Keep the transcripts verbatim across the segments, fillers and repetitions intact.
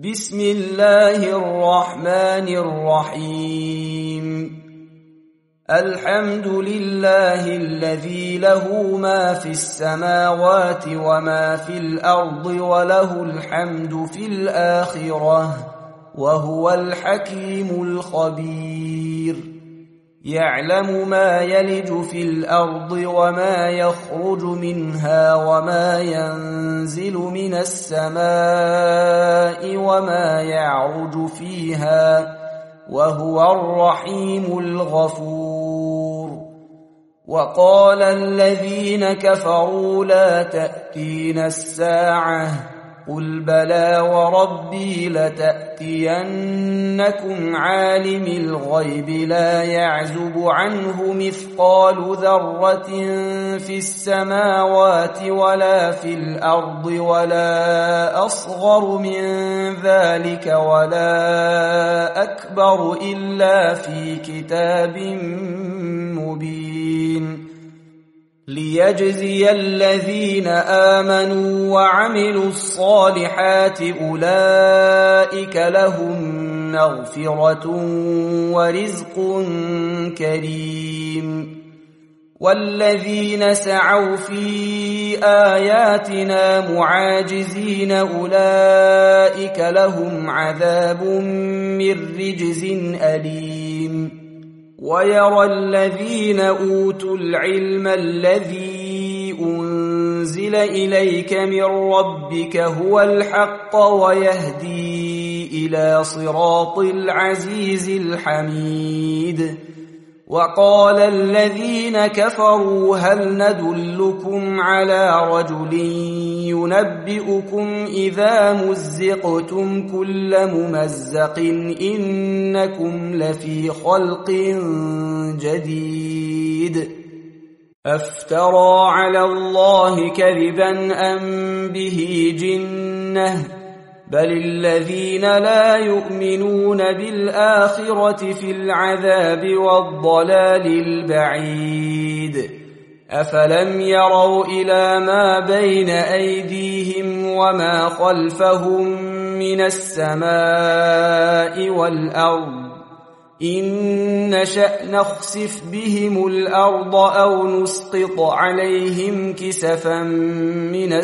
بسم الله الرحمن الرحيم الحمد لله الذي له ما في السماوات وما في الأرض وله الحمد في الآخرة وهو الحكيم الخبير يعلم ما يلج في الأرض وما يخرج منها وما ينزل من السماء وما يعرج فيها وهو الرحيم الغفور وقال الذين كفروا لا تأتينا الساعة قل بلى وربي لتأتينكم عالم الغيب لا يعزب عنه مثقال ذرة في السماوات ولا في الأرض ولا أصغر من ذلك ولا أكبر إلا في كتاب مبين ليجزي الذين آمنوا وعملوا الصالحات أولئك لهم مغفرة ورزق كريم والذين سعوا في آياتنا معاجزين أولئك لهم عذاب من رجز أليم ويرى الذين أوتوا العلم الذي أنزل إليك من ربك هو الحق ويهدي إلى صراط العزيز الحميد وقال الذين كفروا هل ندلكم على رجل ينبئكم إذا مزقتم كل ممزق إنكم لفي خلق جديد أفترى على الله كذبا أم به جنة بل الذين لا يؤمنون بالآخرة في العذاب والضلال البعيد أفلم يروا إلى ما بين أيديهم وما خلفهم من السماء والأرض إن نشأ نخسف بهم الأرض أو نسقط عليهم كسفا من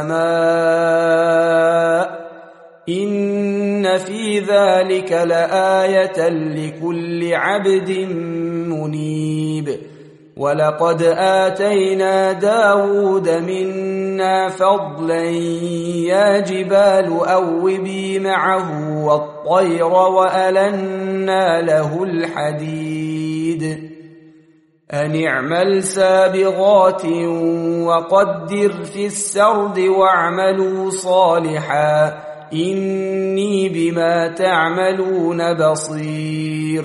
السماء إن في ذلك لآية لكل عبد منيب ولقد آتينا داود منا فضلا يا جبال أوبي معه والطير وألنا له الحديد أن اعمل سابغات وقدر في السرد واعملوا صالحا إني بما تعملون بصير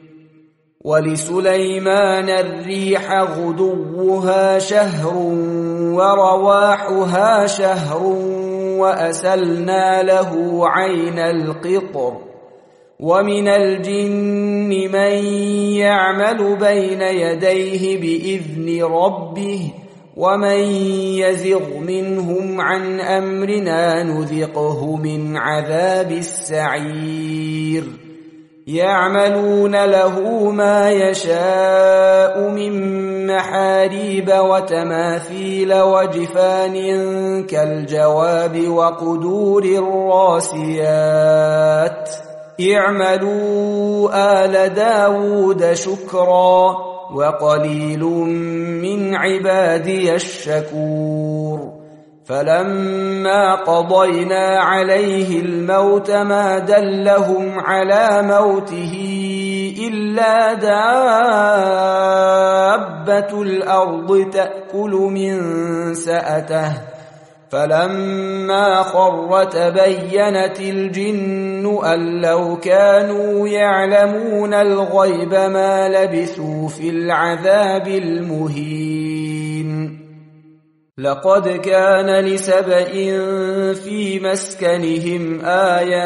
ولسليمان الريح غدوها شهر ورواحها شهر وأسلنا له عين القطر ومن الجن من يعمل بين يديه بإذن ربه ومن يزغ منهم عن أمرنا نذقه من عذاب السعير يعملون له ما يشاء من محاريب وتماثيل وجفان كالجواب وقدور الراسيات اعملوا آل داود شكرا وقليل من عبادي الشكور فلما قضينا عليه الموت ما دلهم على موته إلا دابة الأرض تأكل من سأته فلما خر تبينت الجن أن لو كانوا يعلمون الغيب ما لبثوا في العذاب المهين لقد كان لسبإ في مسكنهم آية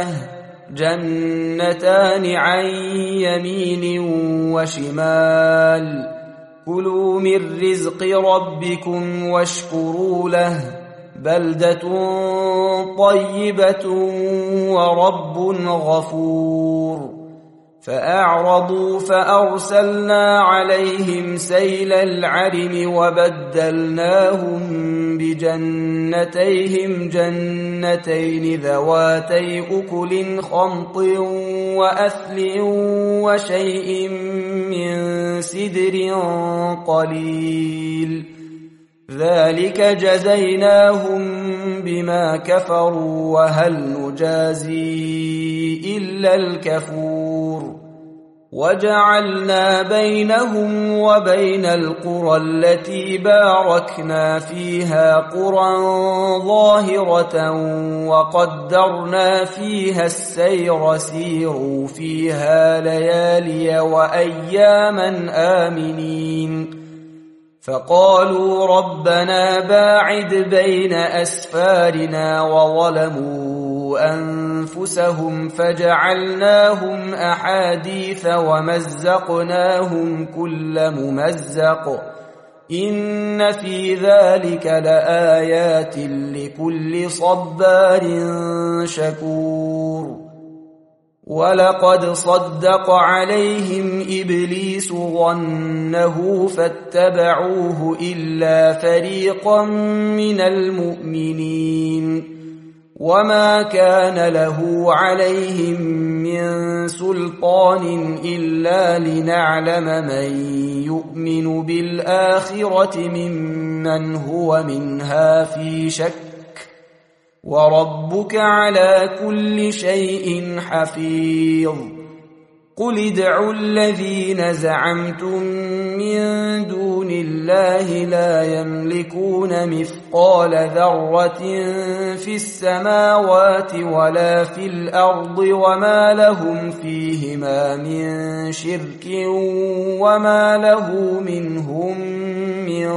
جنتان عن يمين وشمال كلوا من رزق ربكم واشكروا له بلدة طيبة ورب غفور. فأعرضوا فأرسلنا عليهم سيل العرم وبدلناهم بجنتيهم جنتين ذواتي أكل خمط وأثل وشيء من سدر قليل، ذلك جزيناهم بما كفروا وهل نجازي إلا الكفور. وجعلنا بينهم وبين القرى التي باركنا فيها قرى ظاهرة وقدرنا فيها السير، سيروا فيها ليالي وأياما آمنين. فقالوا ربنا باعد بين أسفارنا وظلموا أنفسهم فجعلناهم أحاديث ومزقناهم كل ممزق، إن في ذلك لآيات لكل صبار شكور. ولقد صدق عليهم إبليس ظنه فاتبعوه إلا فريقا من المؤمنين، وما كان له عليهم من سلطان إلا لنعلم من يؤمن بالآخرة ممن هو منها في شك، وربك على كل شيء حفيظ. قل ادعوا الذين زعمتم من دون الله لا يملكون مثقال ذرة في السماوات ولا في الأرض وما لهم فيهما من شرك وما له منهم من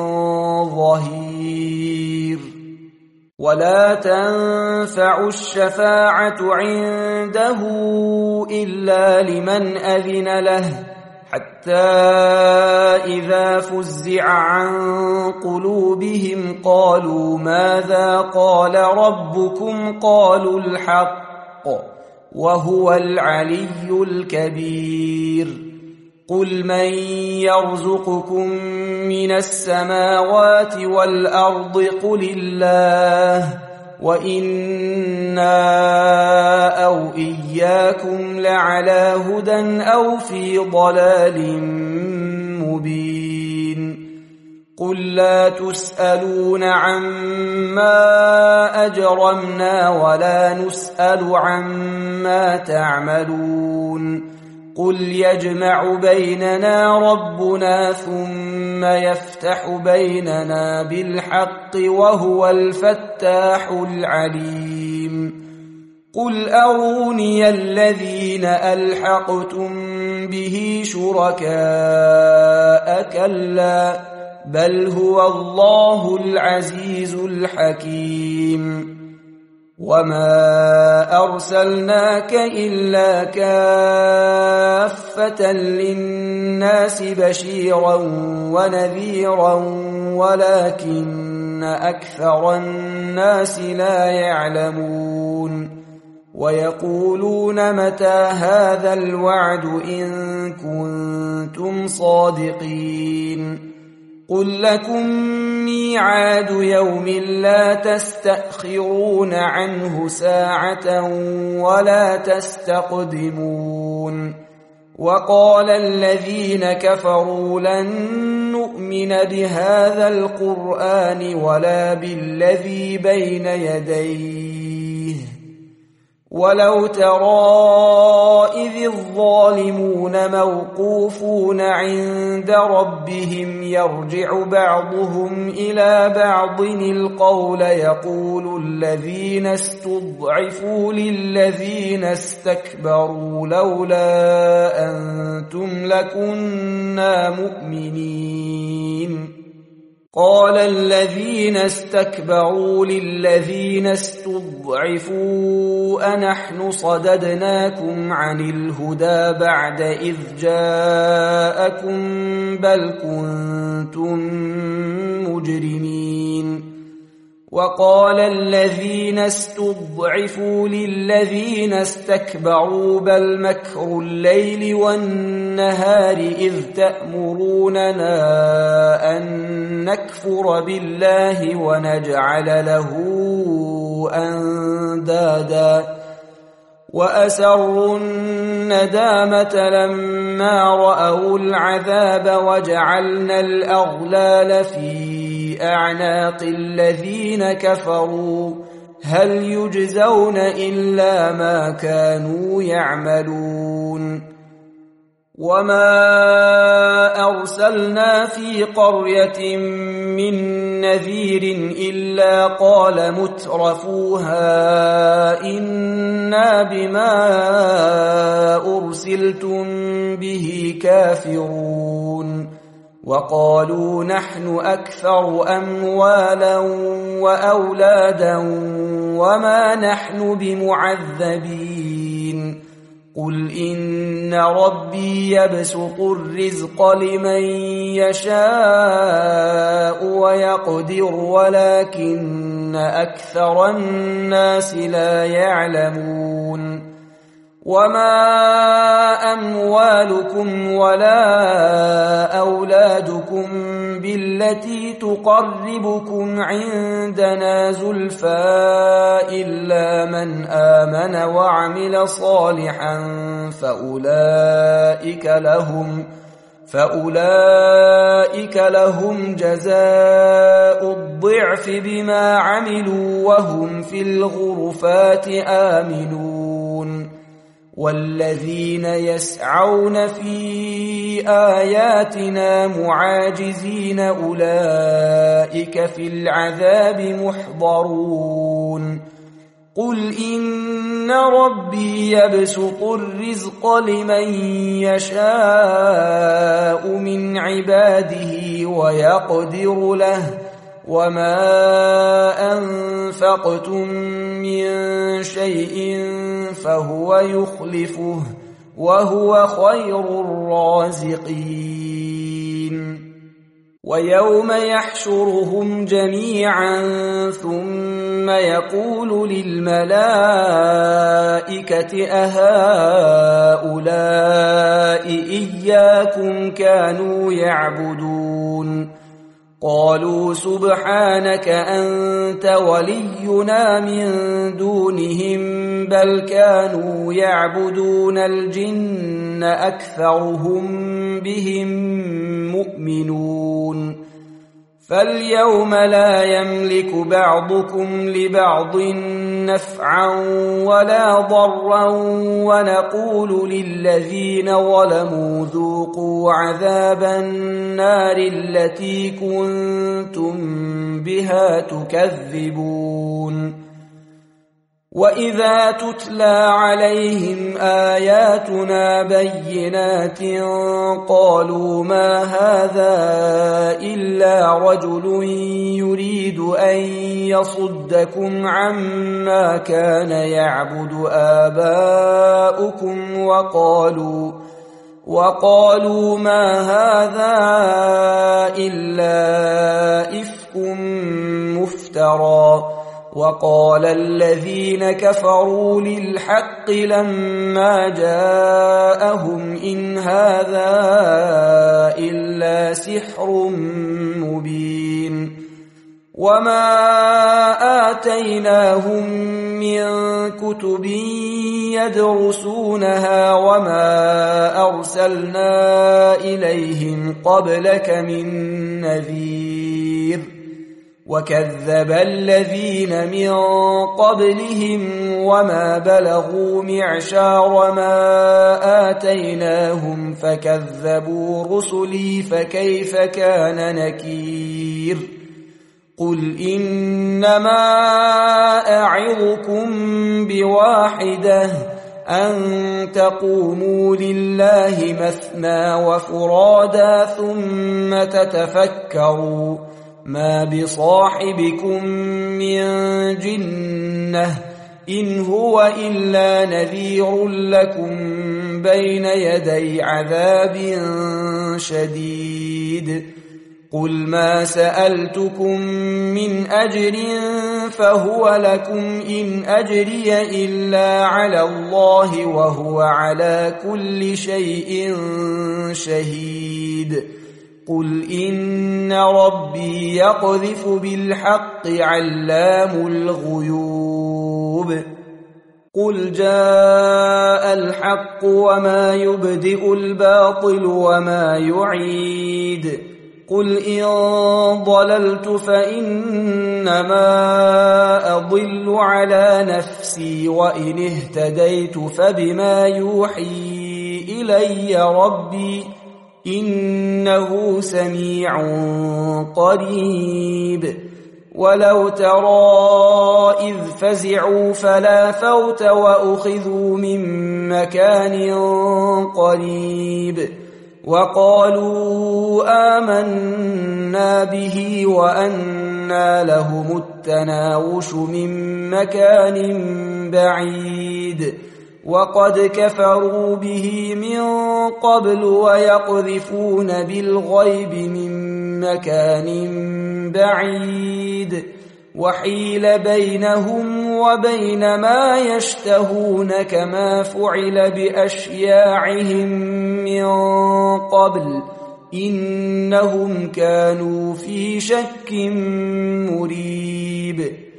ظهير. ولا تنفع الشفاعة عنده إلا لمن أذن له، حتى إذا فزع عن قلوبهم قالوا ماذا قال ربكم قالوا الحق وهو العلي الكبير. قل من يرزقكم من السماوات والأرض قل الله وإنا أو إياكم لعلى هدى أو في ضلال مبين. قل لا تسألون عما أجرمنا ولا نسأل عما تعملون. قل يجمع بيننا ربنا ثم يفتح بيننا بالحق وهو الفتاح العليم. قل أروني الذين ألحقتم به شركاء كلا بل هو الله العزيز الحكيم. وما أرسلناك إلا كافة للناس بشيرا ونذيرا ولكن أكثر الناس لا يعلمون. ويقولون متى هذا الوعد إن كنتم صادقين. قل لكم ميعاد يوم لا تستأخرون عنه ساعة ولا تستقدمون. وقال الذين كفروا لن نؤمن بهذا القرآن ولا بالذي بين يديه ولو ترى إذ الظالمون موقوفون عند ربهم يرجع بعضهم إلى بعض القول يقول الذين استضعفوا للذين استكبروا لولا أنتم لكنا مؤمنين. قال الذين استكبروا للذين استضعفوا أنحن صددناكم عن الهدى بعد إذ جاءكم بل كنتم مجرمين. وقال الذين استضعفوا للذين استكبروا بل مكر الليل والنهار إذ تأمروننا أن نكفر بالله ونجعل له أندادا وأسروا الندامة لما رأوا العذاب وجعلنا الأغلال في أعناق الذين كفروا هل يجزون إلا ما كانوا يعملون وما أرسلنا في قرية من نذير إلا قال مترفوها إنا بما أرسلتم به كافرون وقالوا نحن أكثر أموالا وأولادا وما نحن بمعذبين قل إن ربي يبسط الرزق لمن يشاء ويقدر ولكن أكثر الناس لا يعلمون وما أموالكم ولا أولادكم بالتي تقربكم عندنا زلفى إلا من آمن وعمل صالحا فأولئك لهم فأولئك لهم جزاء الضعف بما عملوا وهم في الغرفات آمنون والذين يسعون في آياتنا معاجزين أولئك في العذاب محضرون قل إن ربي يبسط الرزق لمن يشاء من عباده ويقدر له وما أنفقتم من شيء فهو يخلفه وهو خير الرازقين ويوم يحشرهم جميعا ثم يقول للملائكة أهؤلاء إياكم كانوا يعبدون قالوا سبحانك أنت ولينا من دونهم بل كانوا يعبدون الجن أكثرهم بهم مؤمنون فاليوم لا يملك بعضكم لبعض نفعا ولا ضرا ونقول للذين ظلموا ذوقوا عذاب النار التي كنتم بها تكذبون وإذا تتلى عليهم آياتنا بينات قالوا ما هذا إلا رجل يريد أن يصدكم عما كان يعبد آباؤكم وقالوا وقالوا ما هذا إلا إفك مفترى وقال الذين كفروا للحق لما جاءهم إن هذا إلا سحر مبين وما آتيناهم من كتب يدرسونها وما أرسلنا إليهم قبلك من نذير وكذب الذين من قبلهم وما بلغوا معشار ما آتيناهم فكذبوا رسلي فكيف كان نكير قل إنما أعظكم بواحدة أن تقوموا لله مثنى وفرادا ثم تتفكروا ما بصاحبكم من جنة إن هو إلا نذير لكم بين يدي عذاب شديد قل ما سألتكم من أجر فهو لكم إن أجري إلا على الله وهو على كل شيء شهيد قل إن ربي يقذف بالحق علام الغيوب قل جاء الحق وما يبدئ الباطل وما يعيد قل إن ضللت فإنما أضل على نفسي وإن اهتديت فبما يوحي إلي ربي إنه سميع قريب ولو ترى إذ فزعوا فلا فوت وأخذوا من مكان قريب وقالوا آمنا به وأنى لهم التناوش من مكان بعيد وقد كفروا به من قبل ويقذفون بالغيب من مكان بعيد وحيل بينهم وبين ما يشتهون كما فعل بأشياعهم من قبل إنهم كانوا في شك مريب